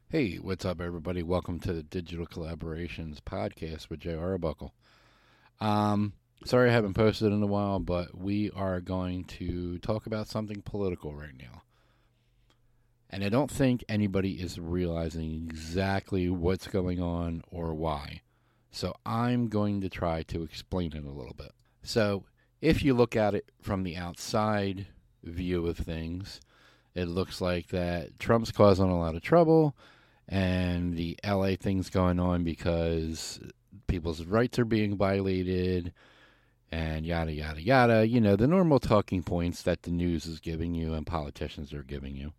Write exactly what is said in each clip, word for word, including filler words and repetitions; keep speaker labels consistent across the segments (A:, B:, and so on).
A: Hey, what's up, everybody? Welcome to the Digital Collaborations podcast with Jay Arbuckle. Um, sorry I haven't posted in a while, but we are going to talk about something political right now. And I don't think anybody is realizing exactly what's going on or why. So I'm going to try to explain it a little bit. So, if you look at it from the outside view of things, it looks like that Trump's causing a lot of trouble and the L A thing's going on because people's rights are being violated and yada, yada, yada. You know, the normal talking points that the news is giving you and politicians are giving you.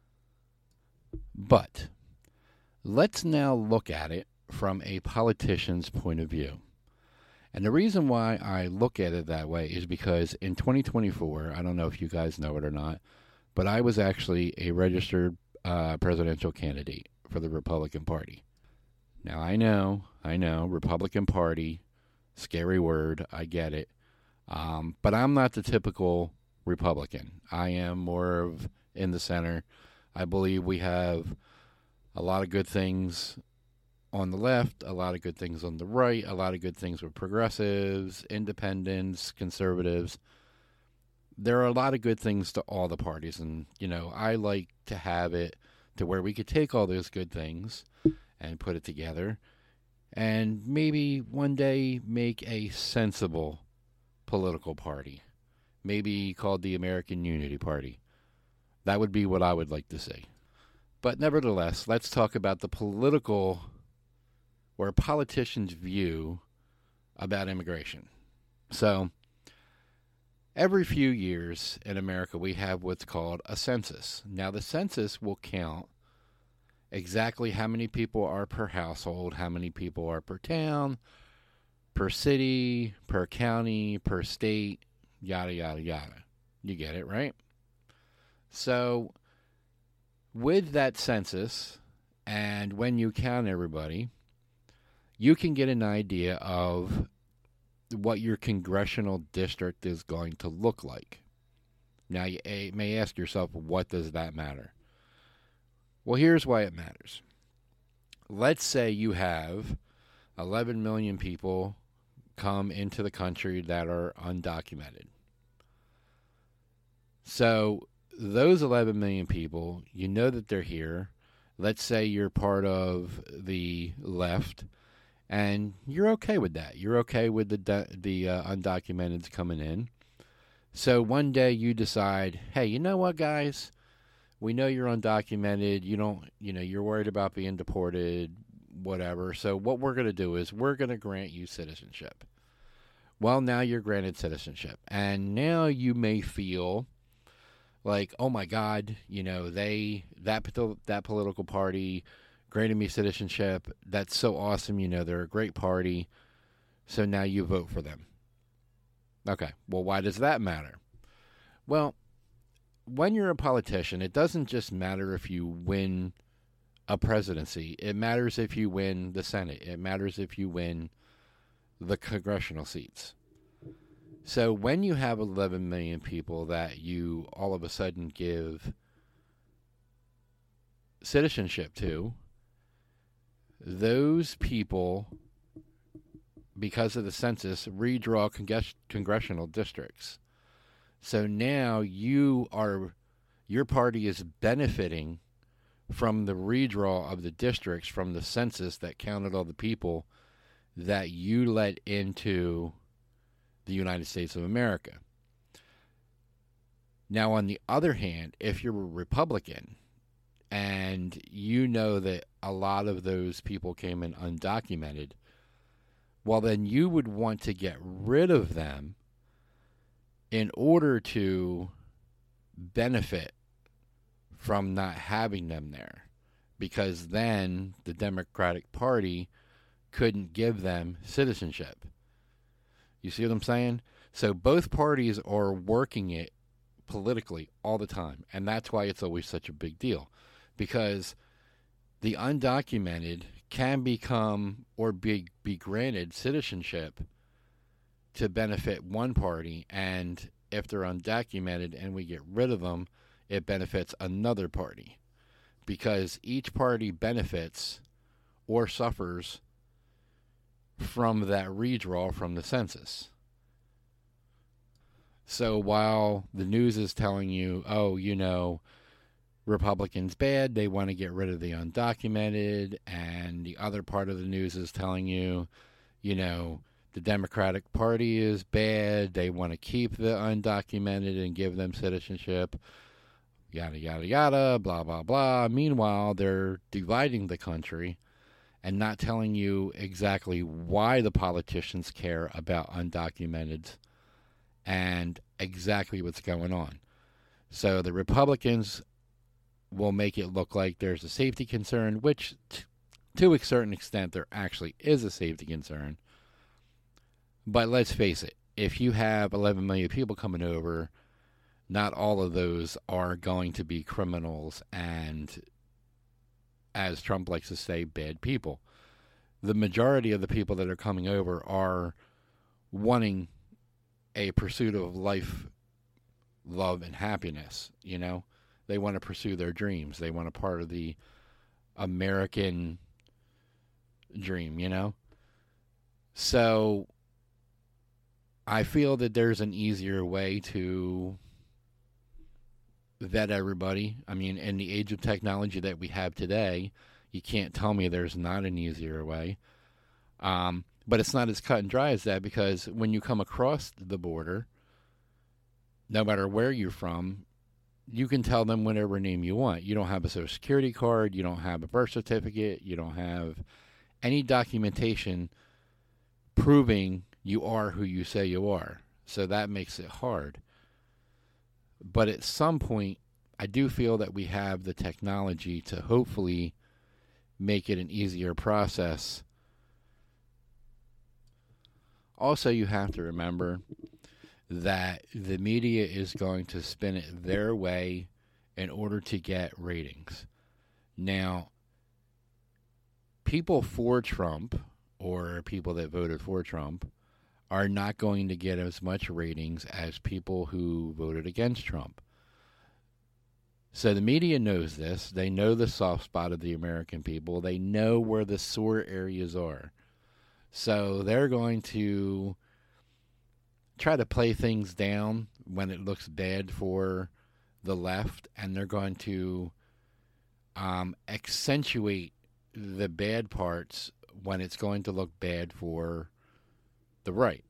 A: But let's now look at it from a politician's point of view. And the reason why I look at it that way is because in twenty twenty-four, I don't know if you guys know it or not, but I was actually a registered uh, presidential candidate for the Republican Party. Now, I know, I know, Republican Party, scary word, I get it. Um, but I'm not the typical Republican. I am more of in the center. I believe we have a lot of good things on the left, a lot of good things on the right, a lot of good things with progressives, independents, conservatives. There are a lot of good things to all the parties, and, you know, I like to have it to where we could take all those good things and put it together and maybe one day make a sensible political party, maybe called the American Unity Party. That would be what I would like to see. But nevertheless, let's talk about the political or a politician's view about immigration. So, every few years in America, we have what's called a census. Now, the census will count exactly how many people are per household, how many people are per town, per city, per county, per state, yada, yada, yada. You get it, right? So, with that census, and when you count everybody, you can get an idea of what your congressional district is going to look like. Now, you may ask yourself, what does that matter? Well, here's why it matters. Let's say you have eleven million people come into the country that are undocumented. So, those eleven million people, you know that they're here. Let's say you're part of the left, and you're okay with that. You're okay with the the uh, undocumenteds coming in. So one day you decide, hey, you know what, guys? We know you're undocumented. You don't, you know, you're worried about being deported, whatever. So what we're going to do is we're going to grant you citizenship. Well, now you're granted citizenship, and now you may feel like, oh my God, you know, they that that political party granted me citizenship. That's so awesome. You know, they're a great party. So now you vote for them. Okay, well, why does that matter? Well, when you're a politician, it doesn't just matter if you win a presidency. It matters if you win the Senate. It matters if you win the congressional seats. So when you have eleven million people that you all of a sudden give citizenship to, those people, because of the census, redraw congres- congressional districts. So now you are, your party is benefiting from the redraw of the districts from the census that counted all the people that you let into the United States of America. Now, on the other hand, if you're a Republican and you know that a lot of those people came in undocumented, well, then you would want to get rid of them in order to benefit from not having them there, because then the Democratic Party couldn't give them citizenship. You see what I'm saying? So both parties are working it politically all the time, and that's why it's always such a big deal, because the undocumented can become or be, be granted citizenship to benefit one party, and if they're undocumented and we get rid of them, it benefits another party. because each party benefits or suffers from that redraw from the census. So while the news is telling you, oh, you know, Republicans bad, they want to get rid of the undocumented, and the other part of the news is telling you, you know, the Democratic Party is bad, they want to keep the undocumented and give them citizenship, yada, yada, yada, blah, blah, blah. Meanwhile, they're dividing the country and not telling you exactly why the politicians care about undocumented and exactly what's going on. So the Republicans will make it look like there's a safety concern, which t- to a certain extent there actually is a safety concern. But let's face it, if you have eleven million people coming over, not all of those are going to be criminals and, as Trump likes to say, bad people. The majority of the people that are coming over are wanting a pursuit of life, love, and happiness, you know? They want to pursue their dreams. They want a part of the American dream, you know? So I feel that there's an easier way to vet everybody. I mean, in the age of technology that we have today, you can't tell me there's not an easier way. Um, but it's not as cut and dry as that, because when you come across the border, no matter where you're from, you can tell them whatever name you want. You don't have a social security card, you don't have a birth certificate, you don't have any documentation proving you are who you say you are. So that makes it hard. But at some point, I do feel that we have the technology to hopefully make it an easier process. Also, you have to remember that the media is going to spin it their way in order to get ratings. Now, people for Trump, or people that voted for Trump, are not going to get as much ratings as people who voted against Trump. So the media knows this. They know the soft spot of the American people. They know where the sore areas are. So they're going to try to play things down when it looks bad for the left, and they're going to um, accentuate the bad parts when it's going to look bad for the right.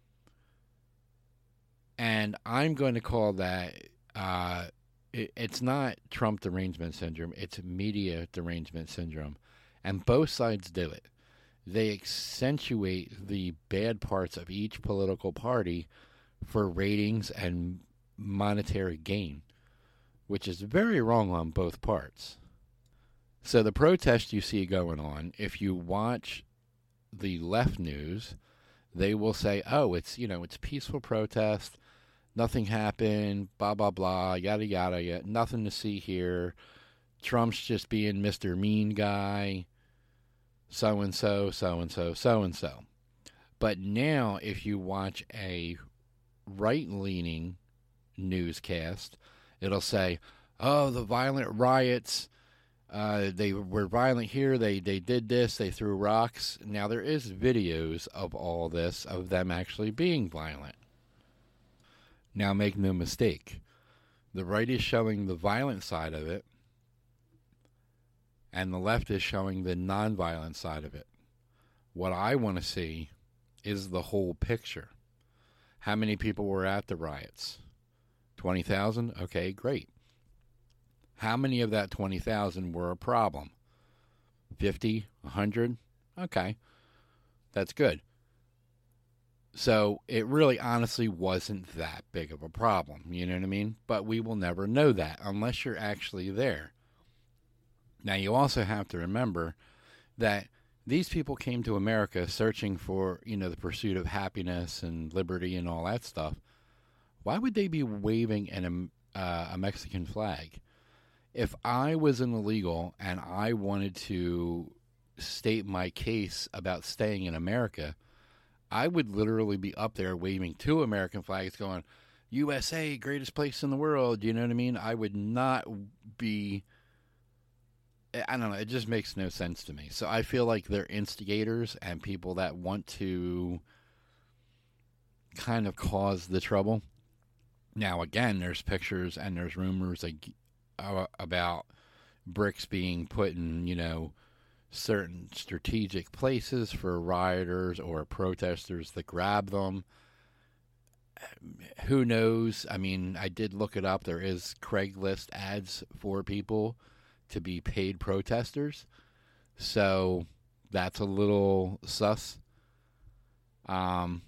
A: And I'm going to call that, uh, it, it's not Trump derangement syndrome, it's media derangement syndrome. And both sides do it. They accentuate the bad parts of each political party for ratings and monetary gain, which is very wrong on both parts. So the protest you see going on, if you watch the left news, they will say, oh, it's, you know, it's peaceful protest, nothing happened, blah, blah, blah, yada, yada, yada, nothing to see here. Trump's just being Mister Mean Guy, so-and-so, so-and-so, so-and-so. But now, if you watch a right-leaning newscast, it'll say, oh, the violent riots, uh, they were violent here, they, they did this, they threw rocks. Now, there is videos of all this, of them actually being violent. Now, make no mistake, the right is showing the violent side of it, and the left is showing the nonviolent side of it. What I want to see is the whole picture. How many people were at the riots? twenty thousand? Okay, great. How many of that twenty thousand were a problem? fifty? one hundred? Okay, that's good. So it really honestly wasn't that big of a problem, you know what I mean? But we will never know that unless you're actually there. Now, you also have to remember that these people came to America searching for, you know, the pursuit of happiness and liberty and all that stuff. Why would they be waving an, uh, a Mexican flag? If I was an illegal and I wanted to state my case about staying in America, I would literally be up there waving two American flags going, U S A, greatest place in the world, you know what I mean? I would not be I don't know. It just makes no sense to me. So I feel like they're instigators and people that want to kind of cause the trouble. Now, again, there's pictures and there's rumors like, uh, about bricks being put in, you know, certain strategic places for rioters or protesters to grab them. Who knows? I mean, I did look it up. There is Craigslist ads for people to be paid protesters. So that's a little sus. Um,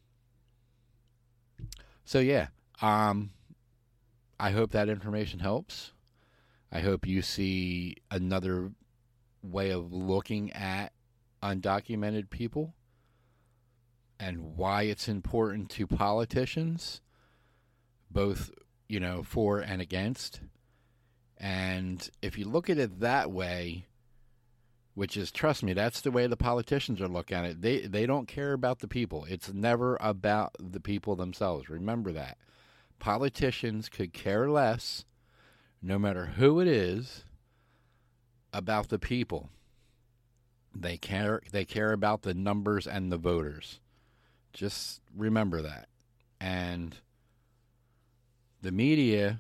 A: so, yeah. Um, I hope that information helps. I hope you see another way of looking at undocumented people and why it's important to politicians, both, you know, for and against. And if you look at it that way, which is, trust me, that's the way the politicians are looking at it. They they don't care about the people. It's never about the people themselves. Remember that. Politicians could care less, no matter who it is, about the people. They care they care about the numbers and the voters. Just remember that. And the media,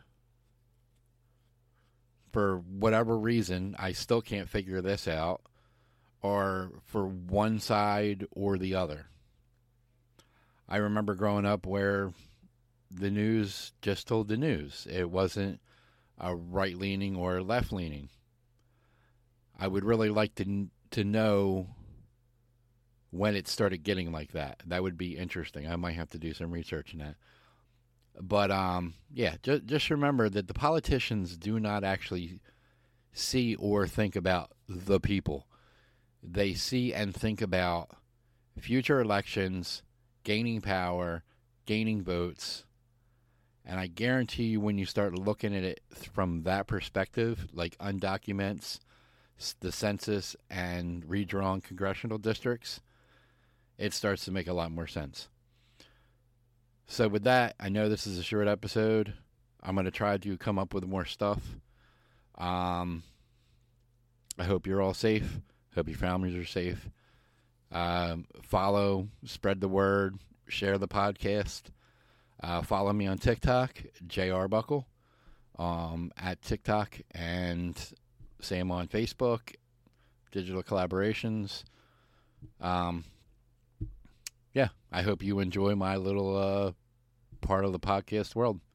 A: for whatever reason, I still can't figure this out, are for one side or the other. I remember growing up where the news just told the news. It wasn't a right-leaning or left-leaning. I would really like to to know when it started getting like that. That would be interesting. I might have to do some research in that. But, um, yeah, just, just remember that the politicians do not actually see or think about the people. They see and think about future elections, gaining power, gaining votes. And I guarantee you, when you start looking at it from that perspective, like undocuments, the census, and redrawn congressional districts, it starts to make a lot more sense. So with that, I know this is a short episode. I'm going to try to come up with more stuff. Um, I hope you're all safe. Hope your families are safe. Um, follow, spread the word, share the podcast. Uh, follow me on TikTok, J R Buckle, um, at TikTok, and same on Facebook, Digital Collaborations. Um, yeah, I hope you enjoy my little uh, part of the podcast world.